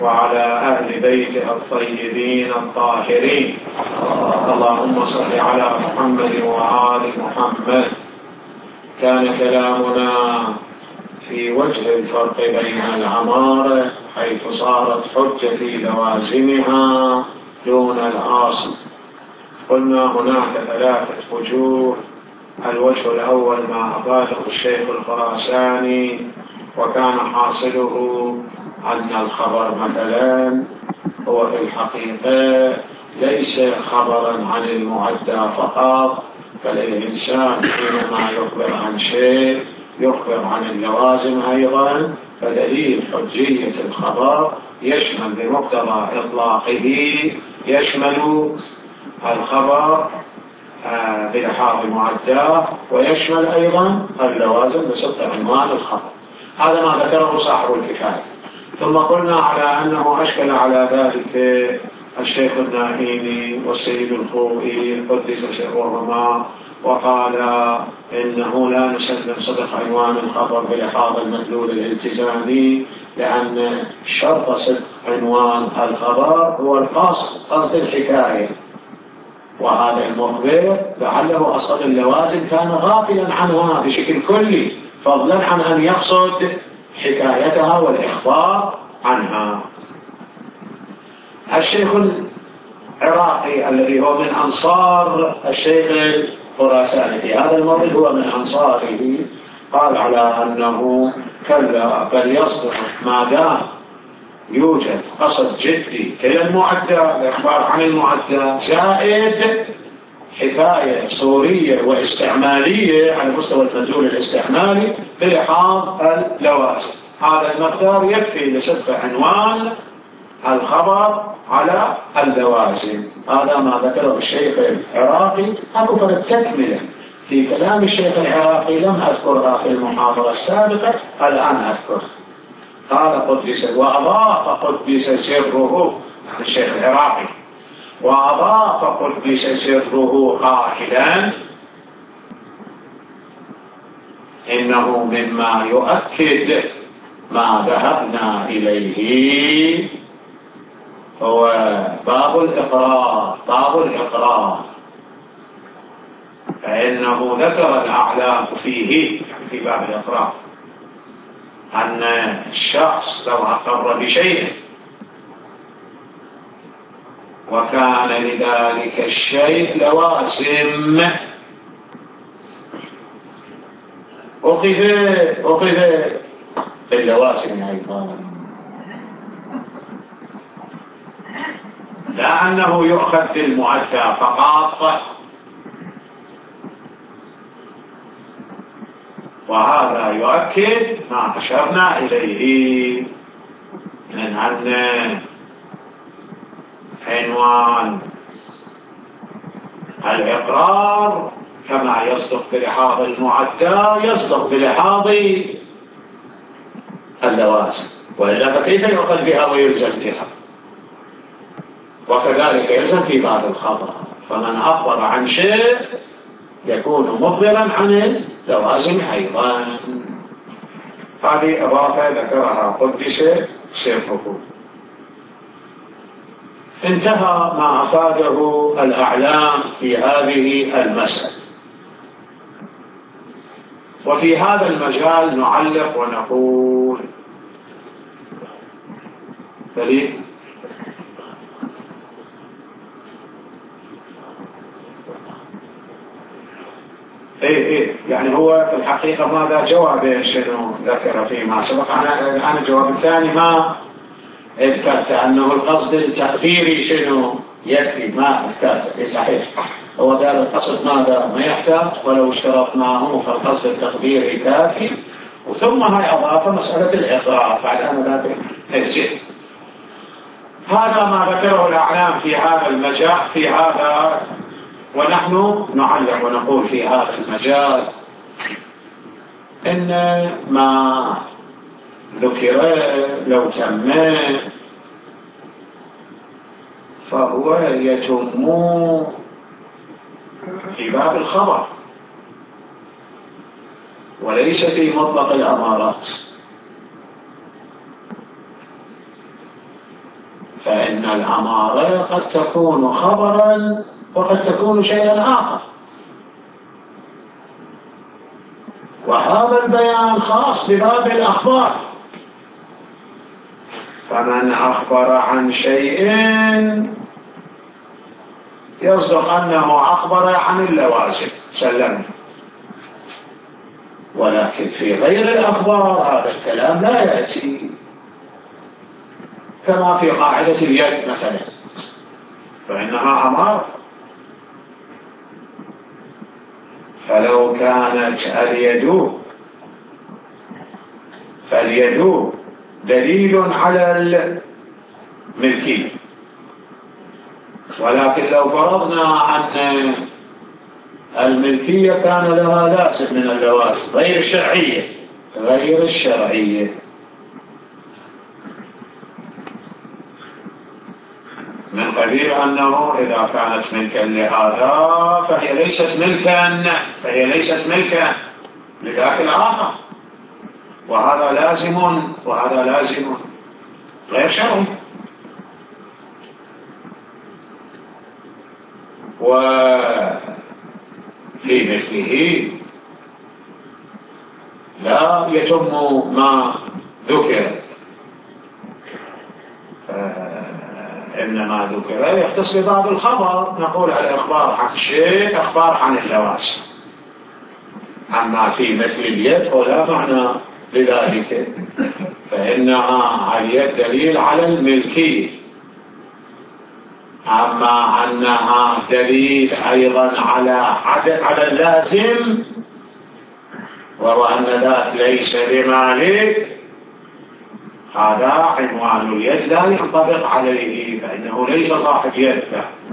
وعلى أهل بيته الطيبين الطاهرين. اللهم صل على محمد وآل محمد. كان كلامنا في وجه الفرق بين العمارة حيث صارت حجة في لوازمها دون الأصل. قلنا هناك ثلاثة وجوه. الوجه الأول ما أفاده الشيخ الخراساني، وكان حاصله أن الخبر مثلا هو في الحقيقة ليس خبرا عن المعدى فقط، بل الإنسان حينما يخبر عن شيء يخبر عن اللوازم أيضا. فدليل حجية الخبر يشمل بمقتضى إطلاقه يشمل الخبر بلحاظ معداه، ويشمل أيضا اللوازم بصدق عنوان الخبر. هذا ما ذكره صاحب الكفاية. ثم قلنا على أنه أشكل على ذلك الشيخ الناهيني والسيد الخوئي قدس سرهما، وقال إنه لا نسلم صدق عنوان الخبر بلحاظ المدلول الالتزامي، لأن شرط صدق عنوان الخبر هو قصد الحكاية، وهذا المخبر لعله أصل اللوازم كان غافلا عنها بشكل كلي، فضلا عن أن يقصد حكايتها والإخبار عنها. الشيخ العراقي الذي هو من أنصار الشيخ الخراساني في هذا الموضوع، هو من أنصاره، قال على أنه كلا بل يصدق ما دام يوجد قصد جدي كلا المعدى، الإخبار عن المعدى زائد حكاية صورية واستعمالية على مستوى المدلول الاستعمالي بلحاظ اللوازم. هذا المقدار يكفي لصدق عنوان الخبر على اللوازم. هذا ما ذكره الشيخ العراقي. أكو فرق تكملة في كلام الشيخ العراقي لم أذكرها في المحاضرة السابقة، الآن أذكر. قال قدس، وأضاف قدس سره الشيخ العراقي، وأضاف قدس سره قائلا إنه مما يؤكد ما ذهبنا إليه هو باب الإقرار، فإنه ذكر الأعلام فيه في باب الإقرار أن الشخص لو أقر بشيء وكان لذلك الشيء لوازم أخذ باللوازم أيضا، لا أنه يؤخذ بالمعدى فقط. وهذا يؤكد ما أشرنا إليه من أن عنوان الإقرار كما يصدق بلحاظ المعدى يصدق بلحاظ اللوازم، وإلا فكيف يؤخذ بها ويلزم بها؟ وكذلك يلزم في بعض الخبر، فمن أخبر عن شيء يكون مخبرا عن اللوازم أيضا. هذه إضافة ذكرها قدس سره. انتهى ما أفاده الأعلام في هذه المسألة. وفي هذا المجال نعلق ونقول دليل يعني هو في الحقيقة ماذا جواب شنو ذكر فيما سبق. أنا الجواب الثاني ما ذكرت أنه القصد التقديري شنو يكفي، ما ذكرت. صحيح هو قال القصد ماذا ما يحتاج، ولو اشترطناه فالقصد التقديري كافي. وثم هاي أضافة مسألة الإقرار بعد أن ذلك نجزئ. هذا ما ذكره الأعلام في هذا المجال في هذا، ونحن نعلق ونقول في هذا المجال إن ما ذكر لو تم فهو يتم في باب الخبر وليس في مطلق الأمارات. فإن الأمارة قد تكون خبرا وقد تكون شيئا آخر، وهذا البيان خاص بباب الأخبار. فمن أخبر عن شيء يصدق أنه أخبر عن اللوازم سلم، ولكن في غير الأخبار هذا الكلام لا يأتي، كما في قاعدة اليد مثلا، فإنها أمارة. فلو كانت اليد فاليد دليل على الملكية، ولكن لو فرضنا أن الملكية كان لها لازم من اللوازم غير الشرعية من قبيل أنه إذا كانت ملكا لهذا فهي ليست ملكا لذاك الآخر، وهذا لازم غير شرعي. وفي مثله لا يتم ما ذكر، إنما ذكر يختص ببعض الخبر، نقول الإخبار عن الشيء أخبار عن اللوازم. أما في مثل اليد ولا معنى لذلك، فإنها اليد دليل على الملكية، أما أنها دليل أيضا على اللازم، وهو أن ذاك ليس بمالك، هذا عنوان اليد لا ينطبق عليه، فإنه ليس صاحب يد.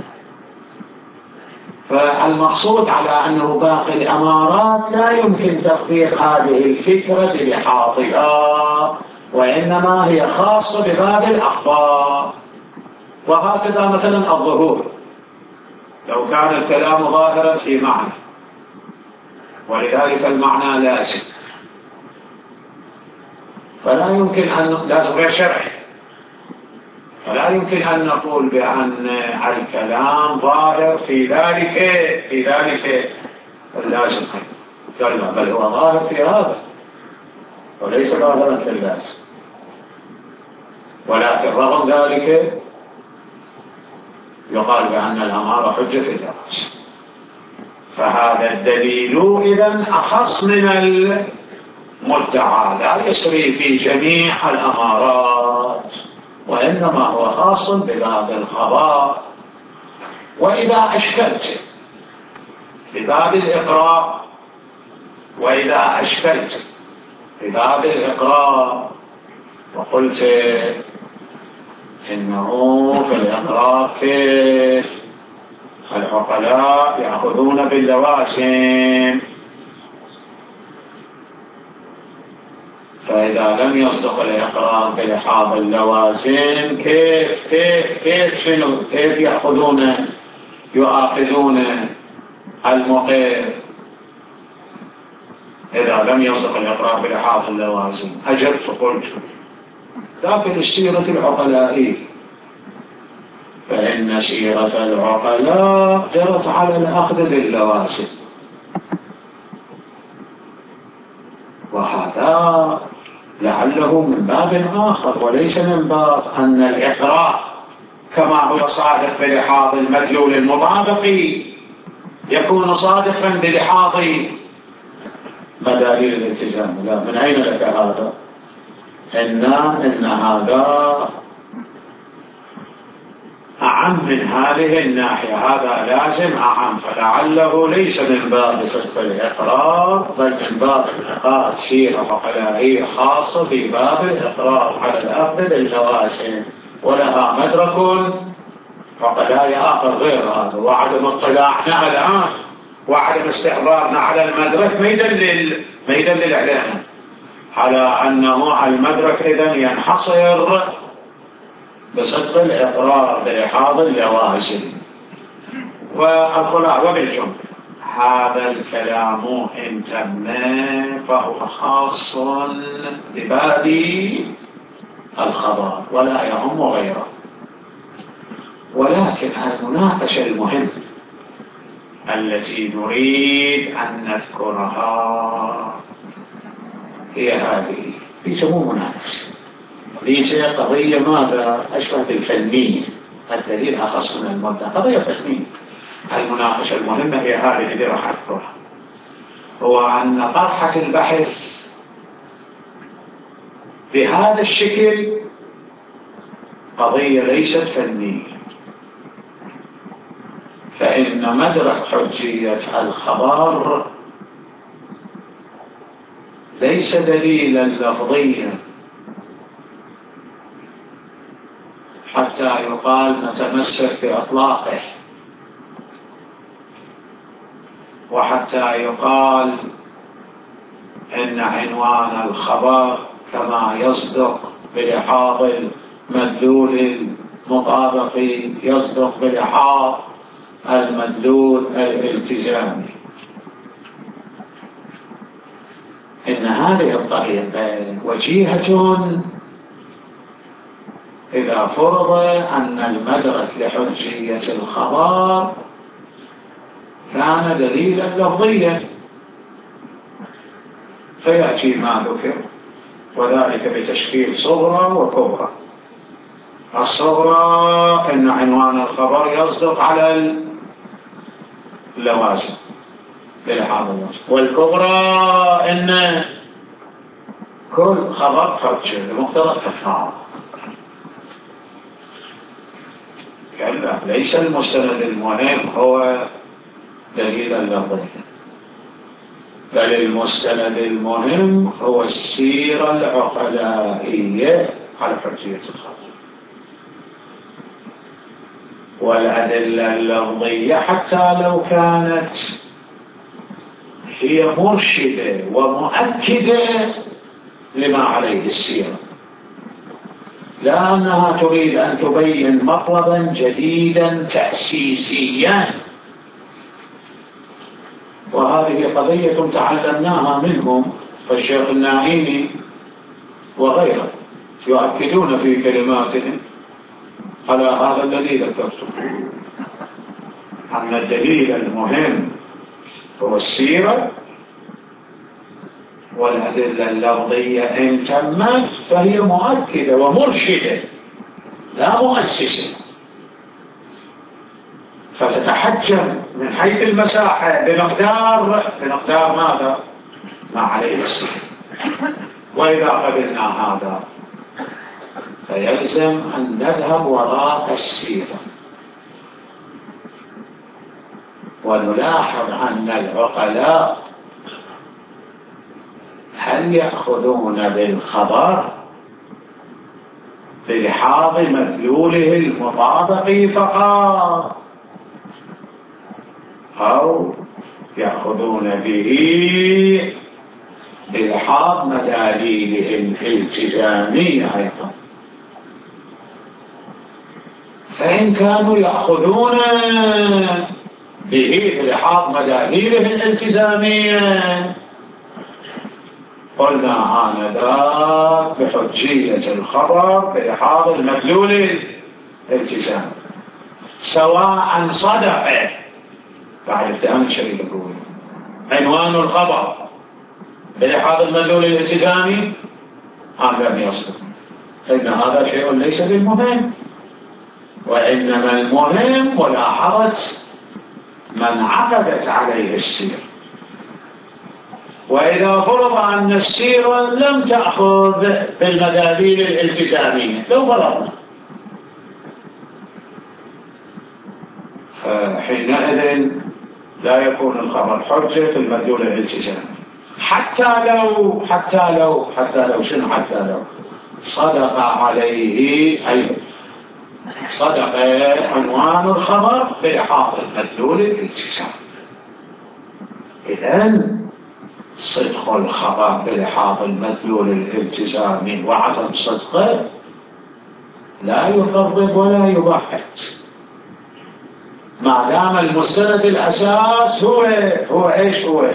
فالمقصود على أنه باقي الأمارات لا يمكن تطبيق هذه الفكرة بلحاظها، وإنما هي خاصة بباب الأخبار. وهكذا مثلا الظهور، لو كان الكلام ظاهرا في معنى ولذلك المعنى لازم، فلا يمكن أن لازم غير شرعي، فلا يمكن أن نقول بأن الكلام ظاهر في ذلك اللازم، بل هو ظاهر في هذا وليس ظاهرا في اللازم، ولكن رغم ذلك يقال بأن الأمارة حجة في اللازم. فهذا الدليل إذن أخص من المدعى، لا يسري في جميع الأمارات، وإنما هو خاص بباب الخبر. وإذا أشكلت بباب الإقرار وقلت إنه في الإقرار كيف العقلاء يأخذون باللوازم، فإذا لم يصدق الإقرار بلحاظ اللوازم كيف يؤاخذون المقر إذا لم يصدق الإقرار بلحاظ اللوازم؟ أجبت قلت لكن السيرة العقلاء، فإن سيرة العقلاء جرت على الأخذ باللوازم، وهذا لعله من باب آخر وليس من باب أن الإقرار كما هو صادق بلحاظ المدلول المطابق يكون صادقا بلحاظ مداليل الالتزام. لا، من أين لك هذا؟ إن هذا أعم من هذه الناحية، هذا لازم أعم، فلعله ليس من باب صدق الإقرار بل من باب انعقاد سيرة عقلائية خاصة في باب الإقرار على الأخذ باللوازم، ولها مدرك عقلائي آخر غير هذا. وعدم اطلاعنا الآن وعدم استحضارنا على المدرك ما يدلل علينا على أنه المدرك إذن ينحصر بصدق الإقرار بلحاظ اللوازم. والخلاصة وبالجملة هذا الكلام إن تم فهو خاص بباب الخبر ولا يعم غيره. لكن المناقشة المهمة التي نريد أن نذكرها هي هذه. يسموه مناقشة، ليس قضية ماذا أشبه بالفنية، الدليل أخص من المبدأ، قضية فنية. المناقشة المهمة هي هذه اللي راح أذكرها، هو أن طرحة البحث بهذا الشكل قضية ليست فنية، فإن مدرك حجية الخبر ليس دليلا لفظيا حتى يقال نتمسك بإطلاقه، وحتى يقال إن عنوان الخبر كما يصدق بلحاظ المدلول المطابقي يصدق بلحاظ المدلول الالتزامي. إن هذه الطريقة وجيهة إذا فرض أن المدرك لحجية الخبر كان دليلا لفظيا، فيأتي ما ذكر، وذلك بتشكيل صغرى وكبرى. الصغرى أن عنوان الخبر يصدق على اللوازم بلحاظ اللوازم، والكبرى أن كل خبر حجة بمقتضى التفاعل. كلا، ليس المستند المهم هو دليلا لفظيا، بل المستند المهم هو السيرة العقلائية على حجية الخبر، والأدلة اللفظية حتى لو كانت هي مرشدة ومؤكدة لما عليه السيرة، لأنها تريد أن تبين مطلبا جديدا تأسيسيا. وهذه قضية تعلمناها منهم، فالشيخ النعيمي وغيره يؤكدون في كلماتهم على هذا الذي ذكرته، أن الدليل المهم هو السيرة، والأدلة اللفظية إن تمت فهي مؤكدة ومرشدة لا مؤسسة، فتتحجم من حيث المساحة بمقدار ماذا؟ ما عليه السيرة. وإذا قبلنا هذا فيلزم أن نذهب وراء السيرة ونلاحظ أن العقلاء هل يأخذون بالخبر بلحاظ مدلوله المطابق فقط، أو يأخذون به بلحاظ مداليله الالتزامية أيضا؟ فإن كانوا يأخذون به بلحاظ مداليله الالتزامية قلنا آنذاك بحجية الخبر بلحاظ المدلول الالتزامي، سواء صدق بعد افتهام الشريك يقول عنوان الخبر بلحاظ المدلول الالتزامي أم لم يصدق، فإن هذا شيء ليس بالمهم، وإنما المهم ملاحظة من عقدت عليه السيرة. وإذا فرض أن السيرة لم تأخذ بالمداليل الالتزامية، لو فرضنا، فحينئذ لا يكون الخبر حجة في المدلول الالتزامي، حتى لو صدق عليه، أي صدق عنوان الخبر بلحاظ المدلول الالتزامي. إذن صدق الخبر بلحاظ المدلول الالتزامي وعدم صدقه لا يقرب ولا يبعد، ما دام المستند الأساس هو إيش؟ هو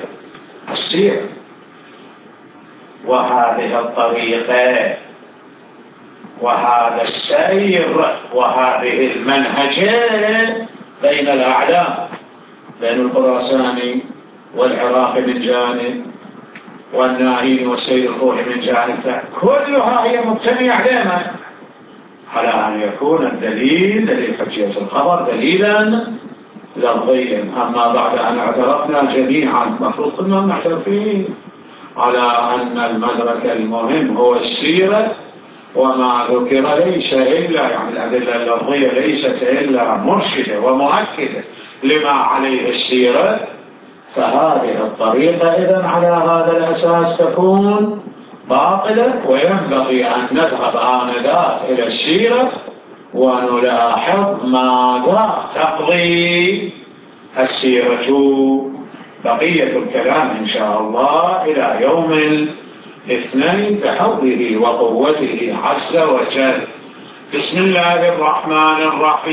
السيرة. وهذه الطريقة وهذا السير وهذه المنهجين بين الأعلام، بين الخراساني والعراقي من جانب والناهين والسيد الخوئي من جانب، كلها هي مبتنية على أن يكون الدليل دليل حجية الخبر دليلا لفظيا. أما بعد أن اعترفنا جميعا، المفروض كنا معترفين على أن المدرك المهم هو السيرة، وما ذكر ليس إلا يعني الأدلة اللفظية ليست إلا مرشدة ومؤكدة لما عليه السيرة، فهذه الطريقة إذن على هذا الأساس تكون باطلة، وينبغي أن نذهب آنذاك إلى السيرة ونلاحظ ماذا تقضي السيرة. بقية الكلام إن شاء الله إلى يوم الاثنين بحوله وقوته عز وجل. بسم الله الرحمن الرحيم.